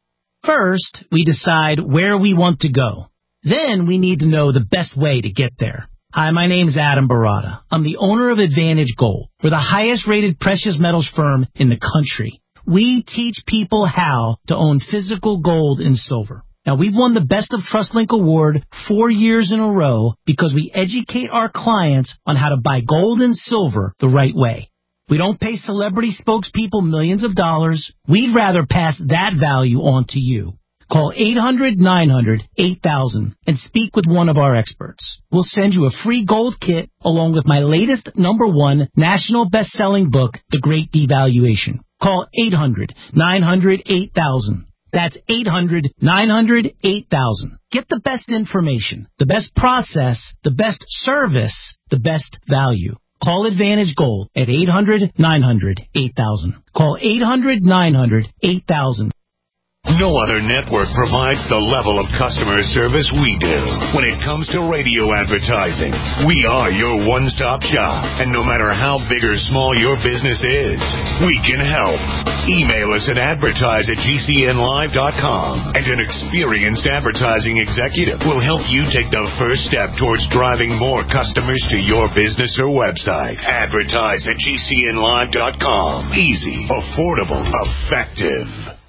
First, we decide where we want to go. Then we need to know the best way to get there. Hi, my name's Adam Barada. I'm the owner of Advantage Gold. We're the highest rated precious metals firm in the country. We teach people how to own physical gold and silver. Now, we've won the Best of TrustLink Award four years in a row because we educate our clients on how to buy gold and silver the right way. We don't pay celebrity spokespeople millions of dollars. We'd rather pass that value on to you. Call eight hundred, nine hundred, eight thousand and speak with one of our experts. We'll send you a free gold kit along with my latest number one national best-selling book, The Great Devaluation. Call eight hundred, nine hundred, eight thousand. That's eight hundred, nine hundred, eight thousand. Get the best information, the best process, the best service, the best value. Call Advantage Gold at eight hundred, nine hundred, eight thousand. Call eight hundred, nine hundred, eight thousand. No other network provides the level of customer service we do. When it comes to radio advertising, we are your one-stop shop. And no matter how big or small your business is, we can help. Email us at advertise at G C N live dot com, and an experienced advertising executive will help you take the first step towards driving more customers to your business or website. Advertise at G C N live dot com. Easy, affordable, effective.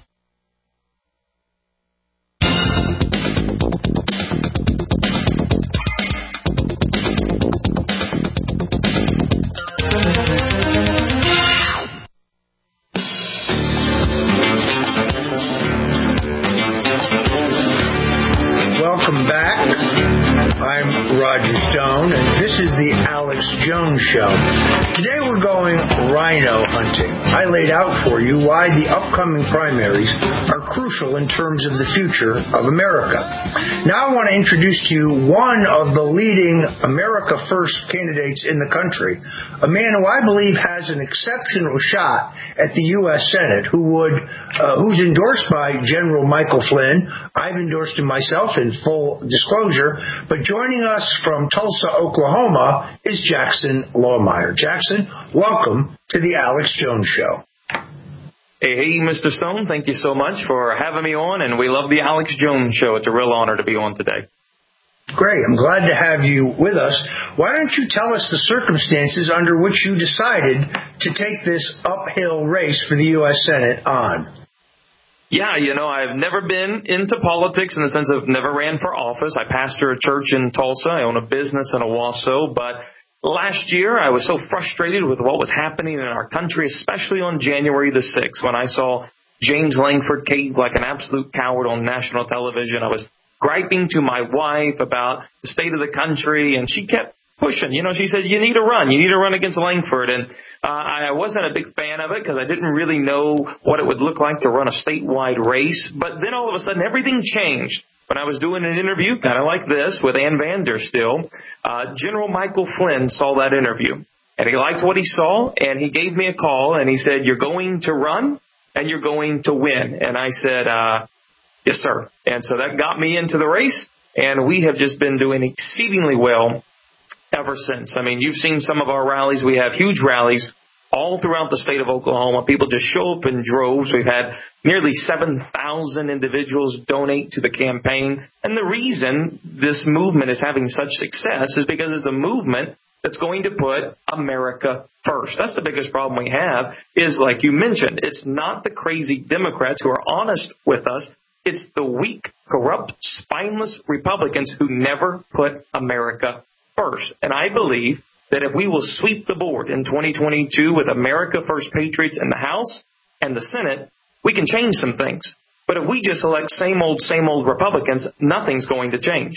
Welcome back. I'm Roger Stone, and this is the Alex Jones Show. Today we're going rhino hunting. I laid out for you why the upcoming primaries are crucial in terms of the future of America. Now I want to introduce to you one of the leading America First candidates in the country, a man who I believe has an exceptional shot at the U S Senate, who would, uh, who's endorsed by General Michael Flynn. I've endorsed him myself in full disclosure, but joining us from Tulsa, Oklahoma, is Jackson Lohmeyer. Jackson, welcome to the Alex Jones Show. Hey, hey, Mister Stone, thank you so much for having me on, and we love the Alex Jones Show. It's a real honor to be on today. Great. I'm glad to have you with us. Why don't you tell us the circumstances under which you decided to take this uphill race for the U S Senate on? Yeah, you know, I've never been into politics in the sense of never ran for office. I pastor a church in Tulsa. I own a business in Owasso. But last year, I was so frustrated with what was happening in our country, especially on January the sixth, when I saw James Langford cave like an absolute coward on national television. I was griping to my wife about the state of the country, and she kept pushing. You know, she said, you need to run. You need to run against Langford. And uh, I wasn't a big fan of it because I didn't really know what it would look like to run a statewide race. But then all of a sudden, everything changed. When I was doing an interview, kind of like this, with Ann Vanderstill, uh, General Michael Flynn saw that interview. And he liked what he saw, and he gave me a call, and he said, you're going to run? and you're going to win. And I said, uh, yes, sir. And so that got me into the race, and we have just been doing exceedingly well ever since. I mean, you've seen some of our rallies. We have huge rallies all throughout the state of Oklahoma. People just show up in droves. We've had nearly seven thousand individuals donate to the campaign. And the reason this movement is having such success is because it's a movement that's going to put America first. That's the biggest problem we have is, like you mentioned, it's not the crazy Democrats who are honest with us. It's the weak, corrupt, spineless Republicans who never put America first. And I believe that if we will sweep the board in twenty twenty-two with America First Patriots in the House and the Senate, we can change some things. But if we just elect same old, same old Republicans, nothing's going to change.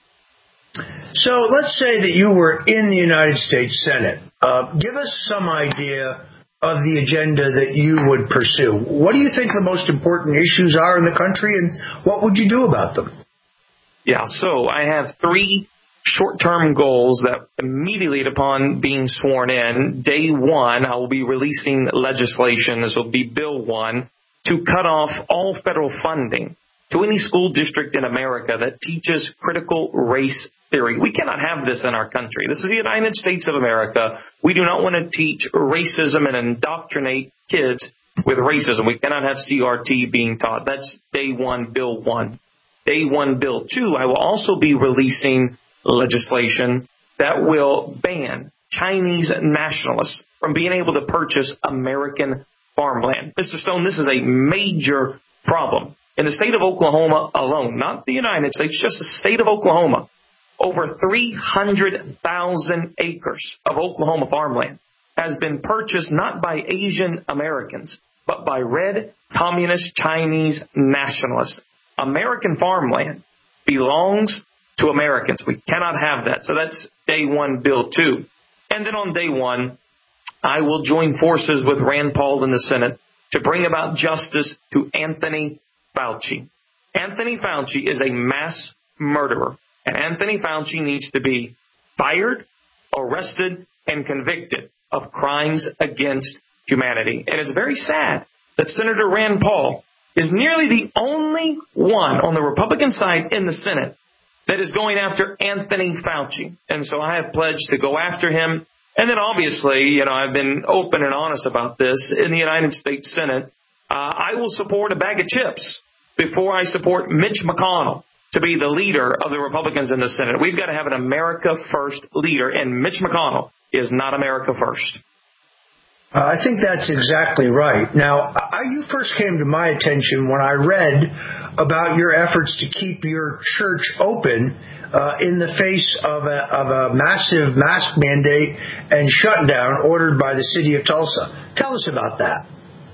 So let's say that you were in the United States Senate. Uh, give us some idea of the agenda that you would pursue. What do you think the most important issues are in the country, and what would you do about them? Yeah, so I have three short-term goals that immediately upon being sworn in, day one, I will be releasing legislation. This will be Bill one, to cut off all federal funding to any school district in America that teaches critical race theory. We cannot have this in our country. This is the United States of America. We do not want to teach racism and indoctrinate kids with racism. We cannot have C R T being taught. That's day one, Bill one. Day one, Bill two, I will also be releasing legislation that will ban Chinese nationalists from being able to purchase American farmland. Mister Stone, this is a major problem. In the state of Oklahoma alone, not the United States, just the state of Oklahoma, over three hundred thousand acres of Oklahoma farmland has been purchased not by Asian Americans, but by red communist Chinese nationalists. American farmland belongs to Americans. We cannot have that. So that's day one, Bill two. And then on day one, I will join forces with Rand Paul in the Senate to bring about justice to Anthony Fauci. Anthony Fauci is a mass murderer, and Anthony Fauci needs to be fired, arrested, and convicted of crimes against humanity. And it's very sad that Senator Rand Paul is nearly the only one on the Republican side in the Senate that is going after Anthony Fauci. And so I have pledged to go after him. And then obviously, you know, I've been open and honest about this. In the United States Senate, uh, I will support a bag of chips before I support Mitch McConnell to be the leader of the Republicans in the Senate. We've got to have an America First leader, and Mitch McConnell is not America First. Uh, I think that's exactly right. Now, I, you first came to my attention when I read about your efforts to keep your church open uh, in the face of a, of a massive mask mandate and shutdown ordered by the city of Tulsa. Tell us about that.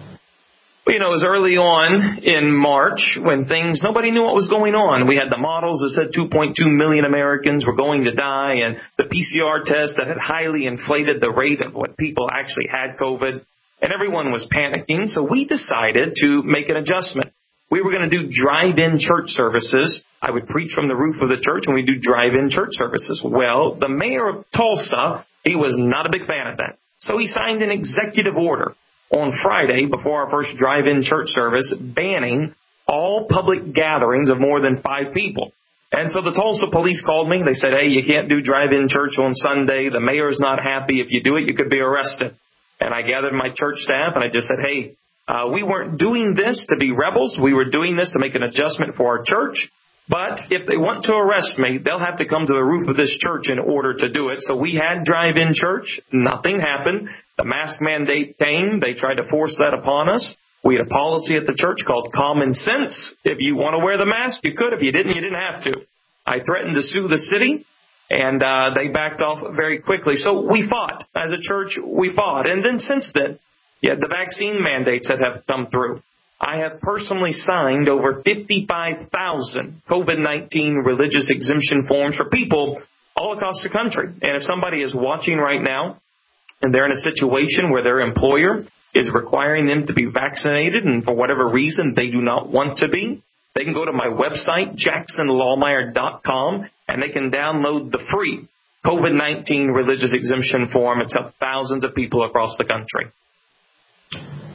Well, you know, it was early on in March when things, nobody knew what was going on. We had the models that said two point two million Americans were going to die, and the P C R test that had highly inflated the rate of what people actually had COVID, and everyone was panicking. So we decided to make an adjustment. We were going to do drive-in church services. I would preach from the roof of the church, and we do drive-in church services. Well, the mayor of Tulsa, he was not a big fan of that. So he signed an executive order on Friday before our first drive-in church service banning all public gatherings of more than five people. And so the Tulsa police called me. They said, hey, you can't do drive-in church on Sunday. The mayor's not happy. If you do it, you could be arrested. And I gathered my church staff, and I just said, hey, Uh, we weren't doing this to be rebels. We were doing this to make an adjustment for our church. But if they want to arrest me, they'll have to come to the roof of this church in order to do it. So we had drive-in church. Nothing happened. The mask mandate came. They tried to force that upon us. We had a policy at the church called common sense. If you want to wear the mask, you could. If you didn't, you didn't have to. I threatened to sue the city, and uh, they backed off very quickly. So we fought. As a church, we fought. And then since then, yeah, the vaccine mandates that have come through. I have personally signed over fifty-five thousand COVID nineteen religious exemption forms for people all across the country. And if somebody is watching right now and they're in a situation where their employer is requiring them to be vaccinated and for whatever reason they do not want to be, they can go to my website, jackson lawmeyer dot com, and they can download the free COVID nineteen religious exemption form. It's helped thousands of people across the country.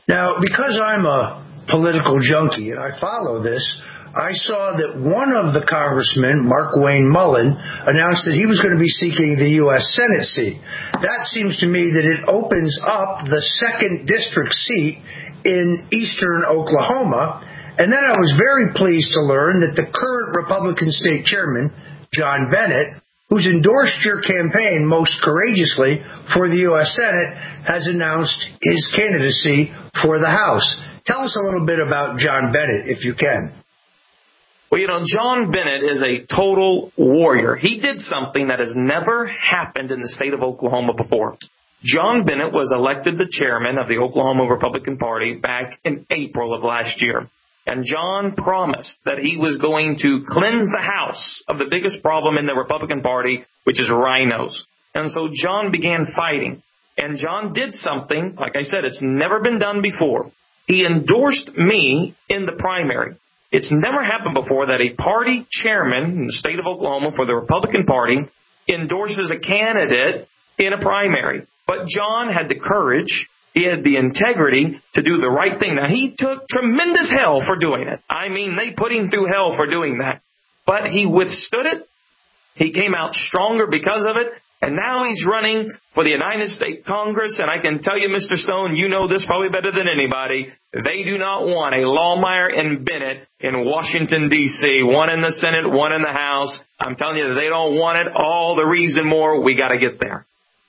Now, because I'm a political junkie and I follow this, I saw that one of the congressmen, Mark Wayne Mullen, announced that he was going to be seeking the U S Senate seat. That seems to me that it opens up the second district seat in eastern Oklahoma. And then I was very pleased to learn that the current Republican state chairman, John Bennett, who's endorsed your campaign most courageously for the U S Senate, has announced his candidacy for the House. Tell us a little bit about John Bennett, if you can. Well, you know, John Bennett is a total warrior. He did something that has never happened in the state of Oklahoma before. John Bennett was elected the chairman of the Oklahoma Republican Party back in April of last year. And John promised that he was going to cleanse the House of the biggest problem in the Republican Party, which is rhinos. And so John began fighting. And John did something, like I said, it's never been done before. He endorsed me in the primary. It's never happened before that a party chairman in the state of Oklahoma for the Republican Party endorses a candidate in a primary. But John had the courage, he had the integrity to do the right thing. Now, he took tremendous hell for doing it. I mean, they put him through hell for doing that. But he withstood it. He came out stronger because of it. And now he's running for the United States Congress. And I can tell you, Mister Stone, you know this probably better than anybody. They do not want a Lohmeyer and Bennett in Washington, D C One in the Senate, one in the House. I'm telling you, they don't want it. All the reason more, we got to get there.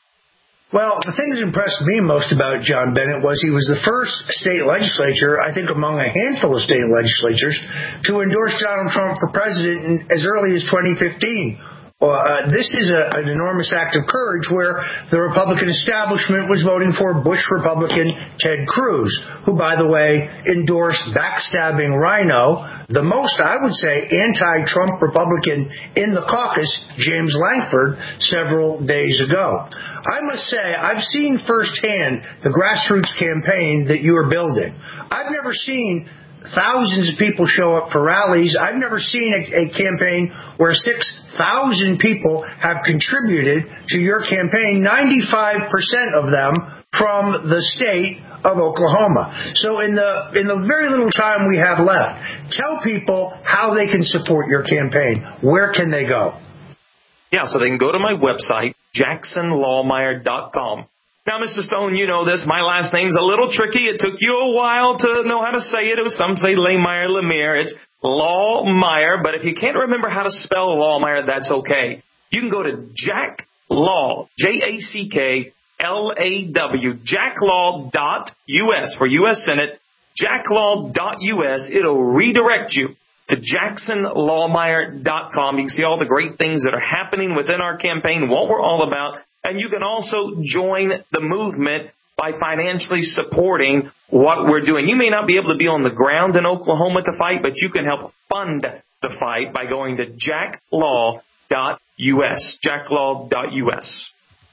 Well, the thing that impressed me most about John Bennett was he was the first state legislature, I think among a handful of state legislatures, to endorse Donald Trump for president in, as early as twenty fifteen. Uh, this is a, an enormous act of courage where the Republican establishment was voting for Bush Republican Ted Cruz, who, by the way, endorsed backstabbing rhino, the most, I would say, anti-Trump Republican in the caucus, James Lankford, several days ago. I must say, I've seen firsthand the grassroots campaign that you are building. I've never seen thousands of people show up for rallies. I've never seen a, a campaign where six thousand people have contributed to your campaign, ninety-five percent of them from the state of Oklahoma. So in the in the very little time we have left, tell people how they can support your campaign. Where can they go? Yeah, so they can go to my website, Jackson Lohmeyer dot com. Now, Mister Stone, you know this. My last name's a little tricky. It took you a while to know how to say it. It was some say Lohmeyer, Lemire. It's Lohmeyer. But if you can't remember how to spell Lohmeyer, that's okay. You can go to Jack Law, J A C K L A W, jacklaw dot U S for U S Senate, jacklaw dot U S. It'll redirect you to Jackson Lohmeyer dot com. You can see all the great things that are happening within our campaign, what we're all about. And you can also join the movement by financially supporting what we're doing. You may not be able to be on the ground in Oklahoma to fight, but you can help fund the fight by going to jacklaw dot U S, jacklaw dot U S.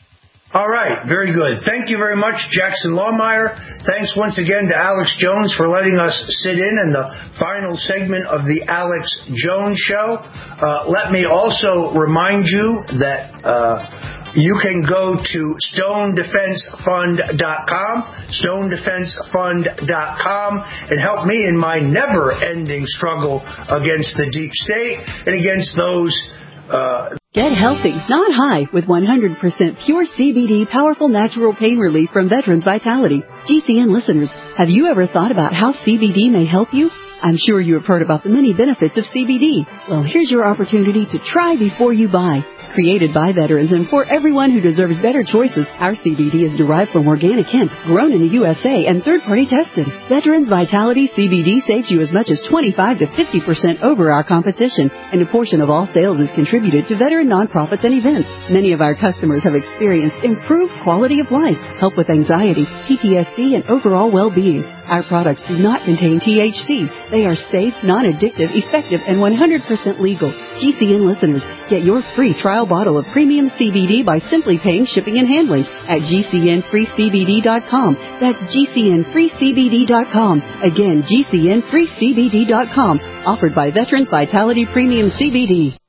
All right, very good. Thank you very much, Jackson Lohmeyer. Thanks once again to Alex Jones for letting us sit in in the final segment of the Alex Jones Show. Uh, let me also remind you that uh, you can go to stone defense fund dot com, stone defense fund dot com, and help me in my never-ending struggle against the deep state and against those uh Get healthy, not high, with one hundred percent pure C B D powerful natural pain relief from Veterans Vitality. G C N listeners, have you ever thought about how C B D may help you? I'm sure you have heard about the many benefits of C B D. Well, here's your opportunity to try before you buy. Created by veterans and for everyone who deserves better choices, our C B D is derived from organic hemp, grown in the U S A and third-party tested. Veterans Vitality C B D saves you as much as twenty-five to fifty percent over our competition, and a portion of all sales is contributed to veteran nonprofits and events. Many of our customers have experienced improved quality of life, help with anxiety, P T S D, and overall well-being. Our products do not contain T H C. They are safe, non-addictive, effective, and one hundred percent legal. G C N listeners, get your free trial bottle of premium C B D by simply paying shipping and handling at G C N free C B D dot com. That's G C N free C B D dot com. Again, G C N free C B D dot com. Offered by Veterans Vitality Premium C B D.